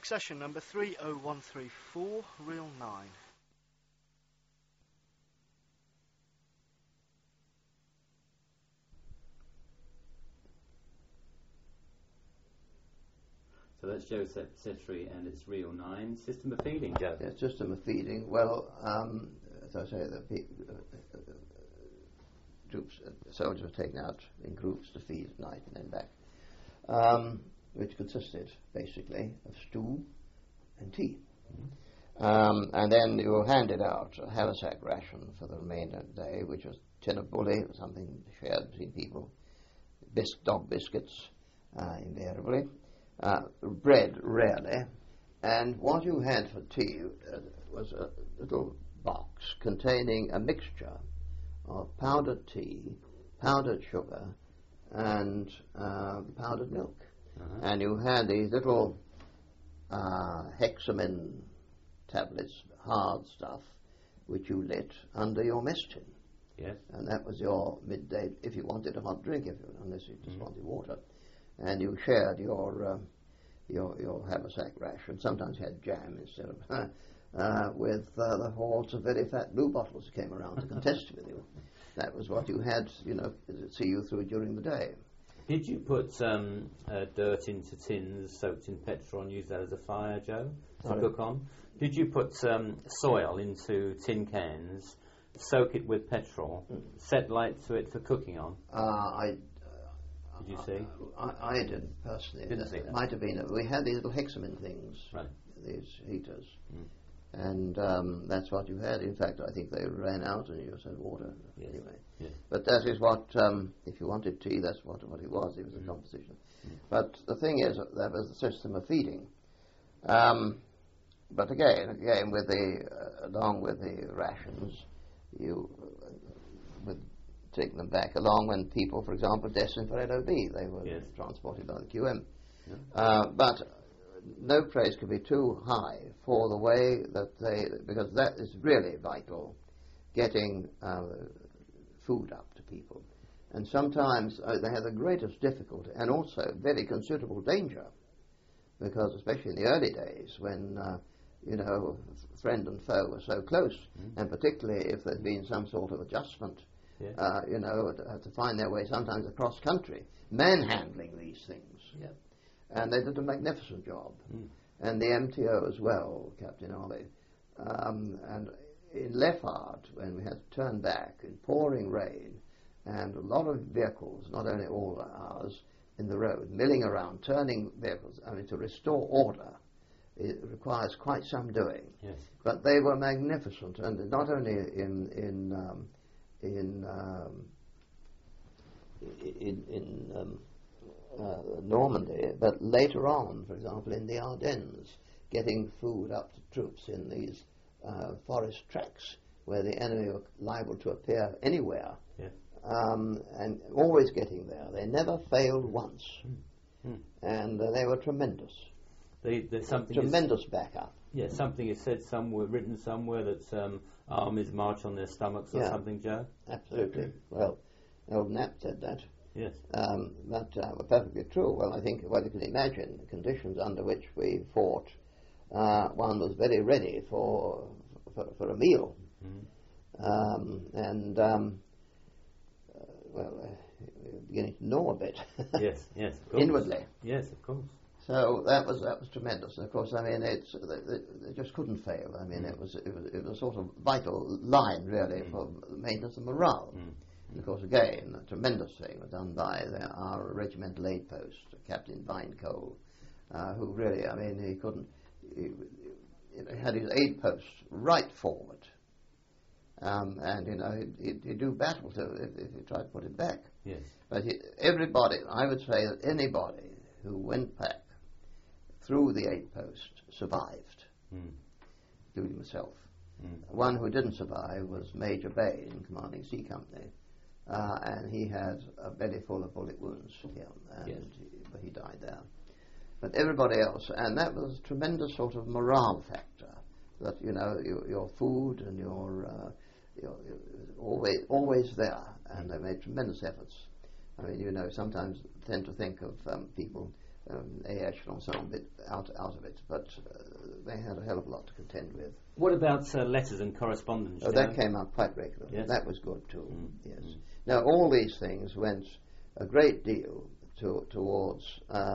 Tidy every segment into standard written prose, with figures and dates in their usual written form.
Succession number 30134, reel 9. So that's Joe Cetri and it's reel 9. System of feeding, Joe. Yeah, system of feeding. Well, as I say, the troops, soldiers were taken out in groups to feed at night and then back, which consisted basically of stew and tea. And then you were handed out a haversack ration for the remainder of the day, which was tin of bully, something shared between people, dog biscuits, invariably, bread rarely, and what you had for tea was a little box containing a mixture of powdered tea, powdered sugar, and powdered milk. And you had these little hexamin tablets, hard stuff, which you lit under your mess tin. Yes. And that was your midday, if you wanted a hot drink, unless you just wanted water. And you shared your haversack ration. Sometimes you had jam instead of with the hordes of very fat blue bottles who came around to contest with you. That was what you had, to see you through during the day. Did you put dirt into tins soaked in petrol and use that as a fire, Joe, to cook on? Did you put soil into tin cans, soak it with petrol, set light to it for cooking on? Did you see? I didn't personally. Didn't see that. It might have been. We had these little hexamin things, right. These heaters, and that's what you had. In fact, I think they ran out, and you just had water anyway. Yes. But that is what, if you wanted tea, that's what it was. It was a composition. But the thing is, that was the system of feeding. But again, with along with the rations, you would take them back along when people, for example, destined for LOB, they were transported by the QM. But no praise could be too high for the way that because that is really vital, getting food up to people. And sometimes they have the greatest difficulty and also very considerable danger, because especially in the early days when friend and foe were so close, and particularly if there'd been some sort of adjustment, had to find their way sometimes across country, manhandling these things. Yeah. And they did a magnificent job. And the MTO as well, Captain Ollie. And in Leffard, when we had to turn back in pouring rain, and a lot of vehicles, not only all ours, in the road, milling around, turning vehicles, to restore order, it requires quite some doing. Yes. But they were magnificent, and not only in Normandy, but later on, for example, in the Ardennes, getting food up to troops in these forest tracks where the enemy were liable to appear anywhere, and always getting there. They never failed once, and they were tremendous. There's something tremendous backup. Yeah, something is said somewhere, written somewhere, that armies march on their stomachs or something, Joe? Absolutely. Well, old Knapp said that. Yes. But were perfectly true. Well, I think, you can imagine the conditions under which we fought. One was very ready for a meal. We're beginning to know a bit. Yes, of course. Inwardly. Yes, of course. So that was tremendous. And of course, they just couldn't fail. It was a sort of vital line, really, for maintenance of morale. And of course, again, a tremendous thing was done by our regimental aid post, Captain Vinecole, who really, he had his aid post right forward. He'd do battle if he tried to put it back. Yes. But everybody, I would say that anybody who went back through the aid post survived, including myself. One who didn't survive was Major Bay, in commanding C Company, and he had a belly full of bullet wounds, but he died there. But everybody else, and that was a tremendous sort of morale factor, that your food and your always there, and they made tremendous efforts. Sometimes tend to think of people A echelon, some bit out of it, but they had a hell of a lot to contend with. What about letters and correspondence? Oh, that came out quite regularly. Yes. That was good too. Yes. Now all these things went a great deal towards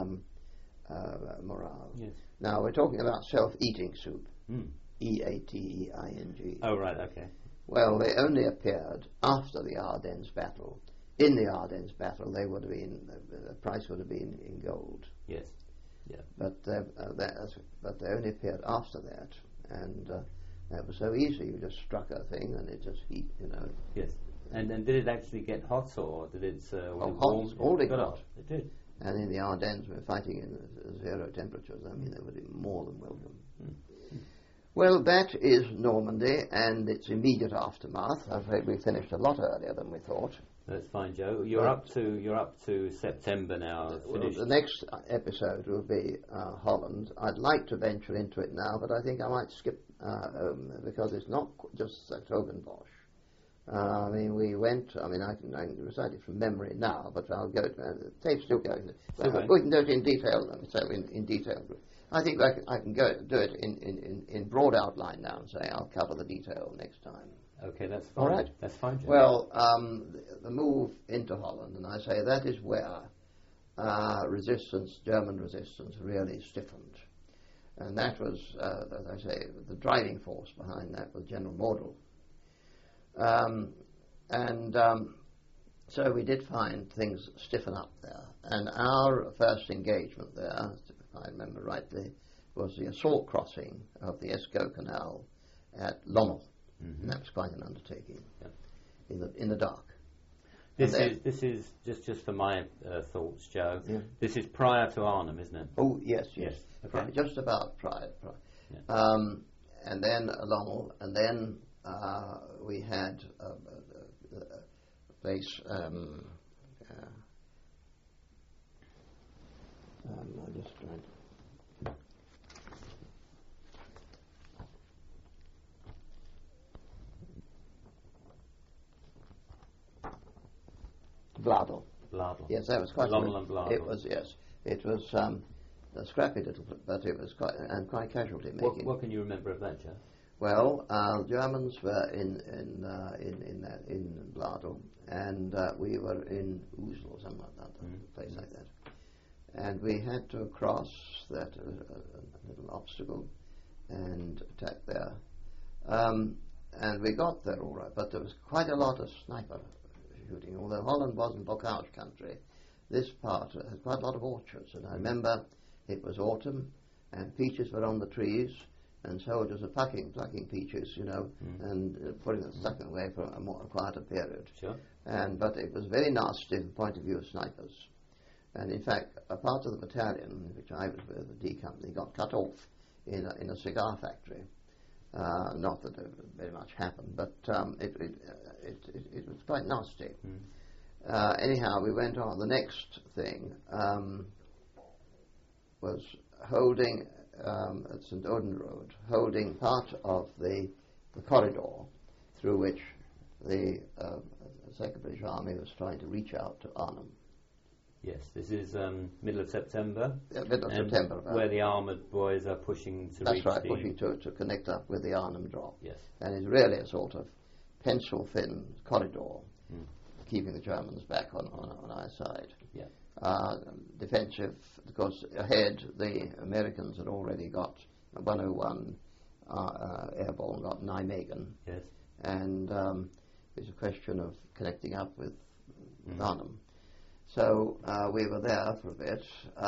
morale. Yes. Now we're talking about self-eating soup. E-A-T-E-I-N-G. Oh, right. Okay. Well, they only appeared after the Ardennes battle. In the Ardennes battle, they would have been the price would have been in gold. Yes. Yeah. But they only appeared after that, and that was so easy. You just struck a thing, and it just heat. Yes. And did it actually get hot, or did it? Hot. All it got. It did. And in the Ardennes, we're fighting in 0 temperatures. I mean, they would be more than welcome. Well, that is Normandy and its immediate aftermath. I'm afraid we finished a lot earlier than we thought. That's fine, Joe. You're up to September now. Well, the next episode will be Holland. I'd like to venture into it now, but I think I might skip because it's not just Hertogenbosch. I mean, we went. I mean, I can recite it from memory now, but I'll go. The tape's still going. We can do it in detail. So in detail. I think I can go do it in broad outline now and say I'll cover the detail next time. Okay, that's fine. All right. That's fine, Joe. Well, the move into Holland, and I say that is where German resistance really stiffened. And that was, as I say, the driving force behind that was General Mordel. So we did find things stiffen up there. And our first engagement there, if I remember rightly, was the assault crossing of the Escaut Canal at Lommel. And that was quite an undertaking in the dark. This is just for my thoughts, Joe. Yeah. This is prior to Arnhem, isn't it? Oh yes. Okay. Just about prior. Yeah. And then Lommel, and then we had a place. I just tried. Bladel. Yes, that was quite. Lommel and Bladel. It was, yes. It was a scrappy little, but it was quite casualty making. What can you remember of that, Joe? Well, Germans were in Bladel, and we were in Ousel or something like that, a place like that. And we had to cross that little obstacle and attack there. And we got there all right, but there was quite a lot of sniper shooting. Although Holland wasn't bocage country, this part had quite a lot of orchards. And I remember it was autumn, and peaches were on the trees, and soldiers were plucking peaches, and putting them stuck away for a quieter period. Sure. But it was very nasty from the point of view of snipers. And in fact, a part of the battalion, in which I was with, the D Company, got cut off in a cigar factory. Not that it very much happened, but it was quite nasty. Anyhow, we went on. The next thing was holding at St. Odin Road, holding part of the corridor through which the Second British Army was trying to reach out to Arnhem. Yes, this is middle of September. Middle of September. Where the armoured boys are pushing to reach. That's right, pushing to connect up with the Arnhem drop. Yes. And it's really a sort of pencil-thin corridor, keeping the Germans back on our side. Yeah. Defensive, because ahead the Americans had already got 101 airborne, got Nijmegen. Yes. And it's a question of connecting up with Arnhem. So we were there for a bit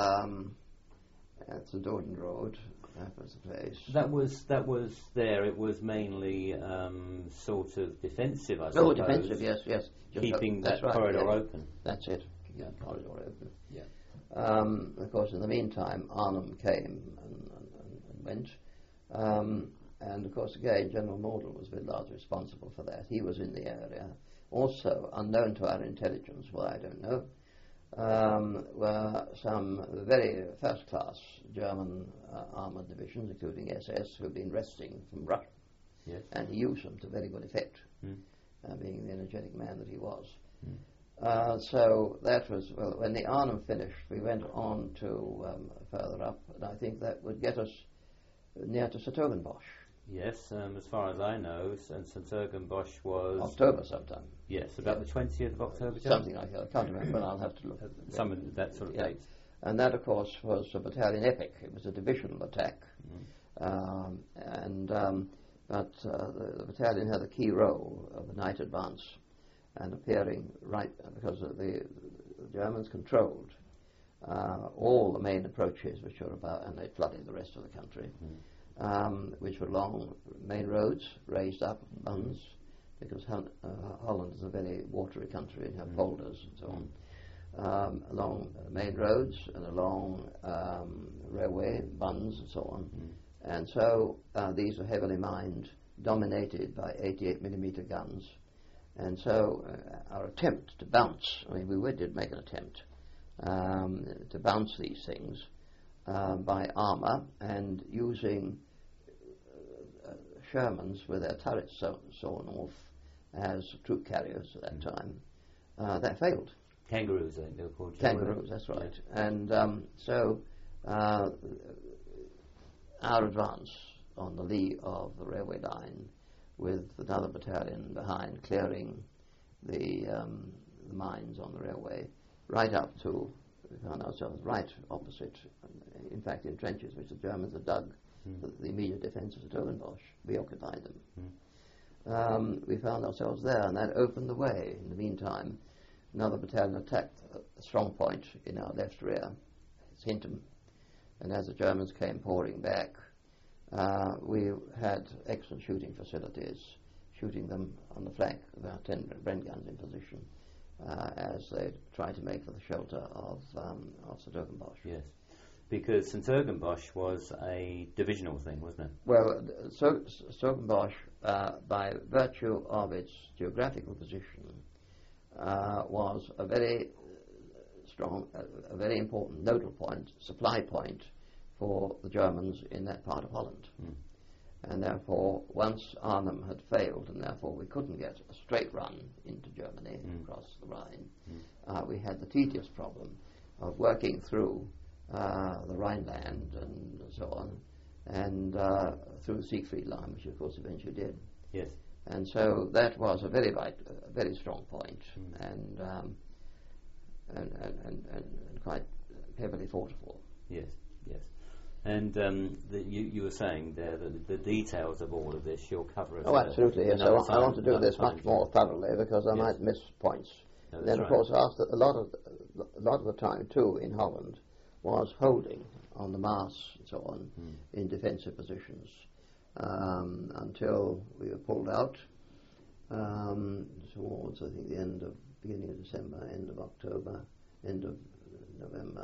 at St. Odin Road. That was the place. That was there. It was mainly sort of defensive, I suppose. Oh, defensive, yes. Just keeping that corridor open. That's it. Keeping that corridor open. Yeah. Of course, in the meantime, Arnhem came and went. And of course, again, General Mordel was very largely responsible for that. He was in the area. Also, unknown to our intelligence, why I don't know, were some very first-class German armoured divisions, including SS, who had been resting from Russia. Yes. And he used them to very good effect, being the energetic man that he was. So that was, well, when the Arnhem finished, we went on to further up, and I think that would get us near to St. Yes, as far as I know, and St. was... October sometime. Yes, about the 20th of October, something like that. I can't remember, but I'll have to look. Some of that sort of date. And that, of course, was a battalion epic. It was a divisional attack. But the battalion had a key role of a night advance and appearing right, because the Germans controlled all the main approaches which were about, and they flooded the rest of the country, which were long main roads, raised up buns, because Holland is a very watery country and have boulders and so on. Along main roads and along railway buns and so on. And so these were heavily mined, dominated by 88mm guns. And so our attempt to bounce, I mean, we did make an attempt to bounce these things by armour and using Shermans with their turrets sawn off as troop carriers at that time. That failed. Kangaroos, I think they were called. Kangaroos, that's right. Yeah. And so our advance on the lee of the railway line, with another battalion behind clearing the mines on the railway, right up to, we found ourselves right opposite, in fact in trenches which the Germans had dug for the immediate defence of Hertogenbosch. We occupied them. We found ourselves there, and that opened the way. In the meantime, another battalion attacked a strong point in our left rear, Hinton, and as the Germans came pouring back, we had excellent shooting facilities, shooting them on the flank, about 10 Bren guns in position, as they tried to make for the shelter of Hertogenbosch. Yes, because Hertogenbosch was a divisional thing, wasn't it? Well, Hertogenbosch, by virtue of its geographical position, was a very strong, a very important nodal point, supply point for the Germans in that part of Holland. And therefore, once Arnhem had failed, and therefore we couldn't get a straight run into Germany across the Rhine, we had the tedious problem of working through the Rhineland and so on, and through the Siegfried Line, which of course eventually did. Yes. And so that was a very strong point, and quite heavily fought for. Yes, yes. And you were saying there that the details of all of this you'll cover. Oh, absolutely. Yes, I want to do this much more thoroughly because I might miss points. No, then, of course, after a lot of the time too in Holland was holding on the Maas and so on in defensive positions. Until we were pulled out towards, I think, the beginning of December, end of October, end of November,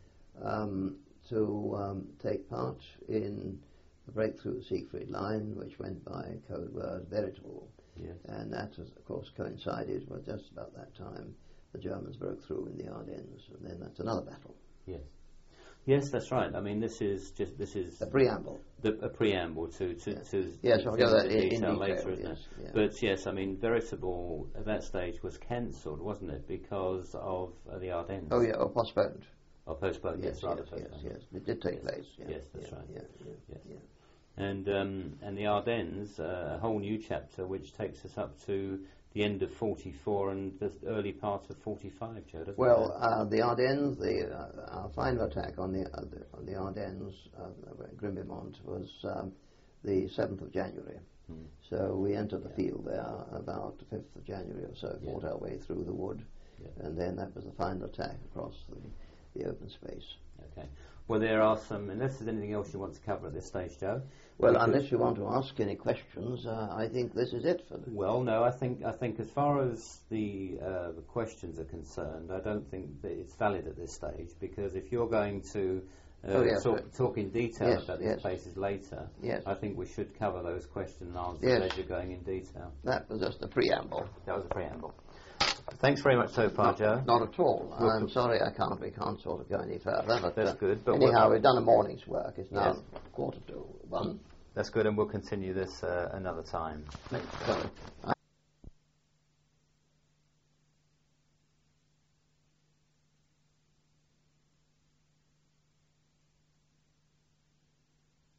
to take part in the breakthrough Siegfried Line, which went by code word Veritable. Yes. And that, was, of course, coincided with just about that time the Germans broke through in the Ardennes, and then that's another battle. Yes. Yes, that's right. I mean, this is a preamble. A preamble to yes, I'll go that in detail later, isn't it? Yeah. But yes, I mean, Veritable at that stage was cancelled, wasn't it, because of the Ardennes? Oh yeah, or postponed. Or postponed. Yes, yes. It did take place. Yeah. Yes, that's right. Yes. And the Ardennes, a whole new chapter which takes us up to the end of 44 and the early part of 45, Joe, doesn't it? Well, the Ardennes, our final attack on the Ardennes, Grimbimont, was the 7th of January. So we entered the field there about the 5th of January or so, fought our way through the wood, and then that was the final attack across the open space. Okay. Well, there are some, unless there's anything else you want to cover at this stage, Joe. Well, unless you want to ask any questions, I think this is it for them. Well, no, I think as far as the questions are concerned, I don't think that it's valid at this stage, because if you're going to talk in detail about these places later, I think we should cover those questions and answers as you're going in detail. That was just a preamble. That was a preamble. Thanks very much so far, Joe. Not at all. I'm sorry we can't sort of go any further. But that's good. But anyhow, we've done a morning's work. It's now 1:45. That's good, and we'll continue this another time. Thanks.